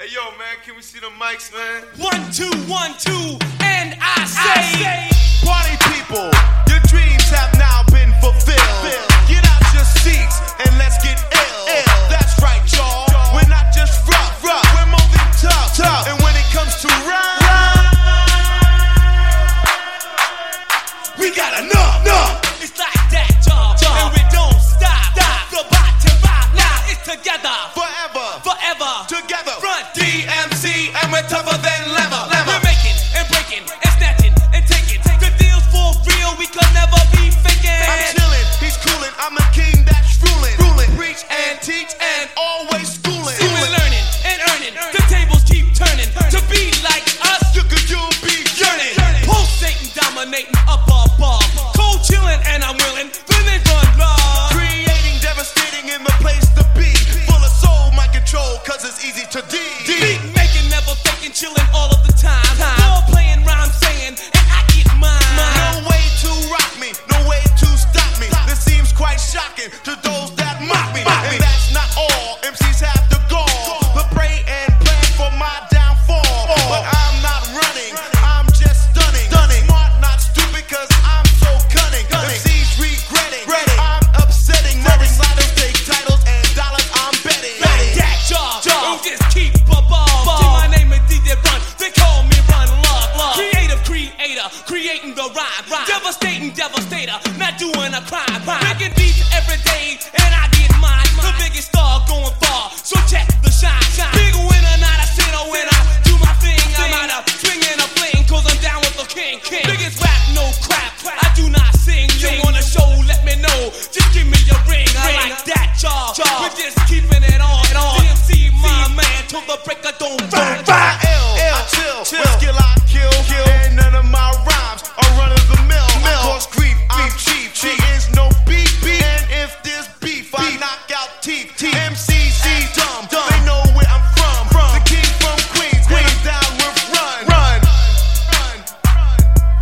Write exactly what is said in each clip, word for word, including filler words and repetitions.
Hey, yo, man, can we see the mics, man? One, two, one, two, and I say, I say party people, your dreams have now been fulfilled. Get out your seats and let's get ill. Ill. That's right, y'all. We're not just rough, rough. We're moving tough, tough. And when it comes to rhyme, we got enough, enough. It's like that, y'all, and we don't stop. stop. The bottom vibe now is together, forever, forever, together. Front D M C, and we're tougher than leather. We're making and breaking and snatching and taking. The deal's for real, we could never be faking. I'm chilling, he's coolin', I'm a king that's ruling. Ruling, preach and teach and always schooling. See, we're learning and earning. The tables keep turning. To be like us, you could you'll be yearning. Pulsating, dominating up above. Cold chillin' and I'm willing. Then they run love. Creating, devastating in the place to be. Full of soul, my control, cause it's easy to D. Beat making, never faking, chillin' all of the time. All playing, rhyme saying, and I get mine. No way to rock me, no way to stop me. This seems quite shocking to those that mock me. And that's not all, M Cs have the gall to pray and plan for my downfall. But I'm not running, I'm just stunning. Smart, not stupid, cause I'm so cunning. M Cs regretting, I'm upsetting. Murray sliders take titles and dollars I'm betting. Like that, y'all, y'all, just keep a ball. See, my name is D J Run, they call me Run Love. Love. Creative creator, creating the rhyme. rhyme. Devastating devastator, not doing a crime. crime. Making beats every day, and I get mine. The biggest star going far, so check the shine. shine. Big winner, not a sinner. When I do my thing, I'm out of swinging a fling, cause I'm down with the king. king. Biggest rap, no crap, I do not sing. You want a show, let me know, just give me your ring. I like that, y'all, we're just keeping it on. D M C, my man, till the break of dawn. I ill, I chill, chill. With skill I kill, kill. And none of my rhymes are run of the mill. I cause grief, I'm cheap, cheap. There is no beef, beef. And if there's beef, I knock out teeth, teeth. M C C dumb, dumb. They know where I'm from, from. The king from Queens, Queens down with run, run, run, run.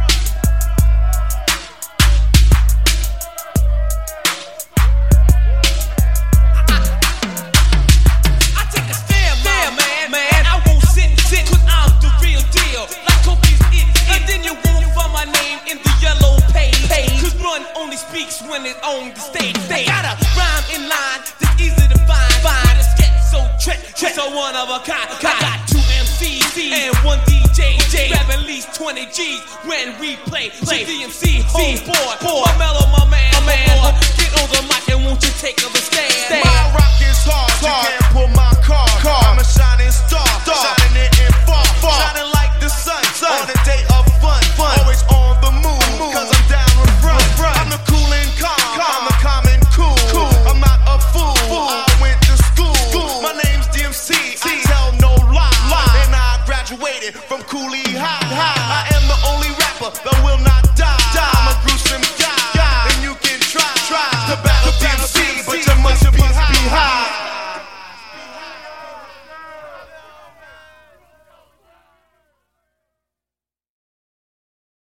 I take a stand, man, man, man. I won't sit, sit, cause I'm the real deal. Like Kobe's it, and then you won't find my name in the yellow page. Cause Run only speaks when it's on the stage. They got a rhyme in line that's easy to find. Find a sketch so trick, trick, so one of a kind. I got two M Cs and one D J. Grab at least twenty G's when we play. Play D M C, homeboy, boy, my mellow, my man, my man. Get on the mic and won't you take up a stand? My rock is hard, you can't pull my car. I'm a shining star, shining it in far, shining like the sun, on a day of fun, always on the move, cause I'm down with run. I'm the cool and calm, I'm the calm and cool. I'm not a fool, I went to school. My name's D M C, I tell no lie, and I graduated from Cooley High. I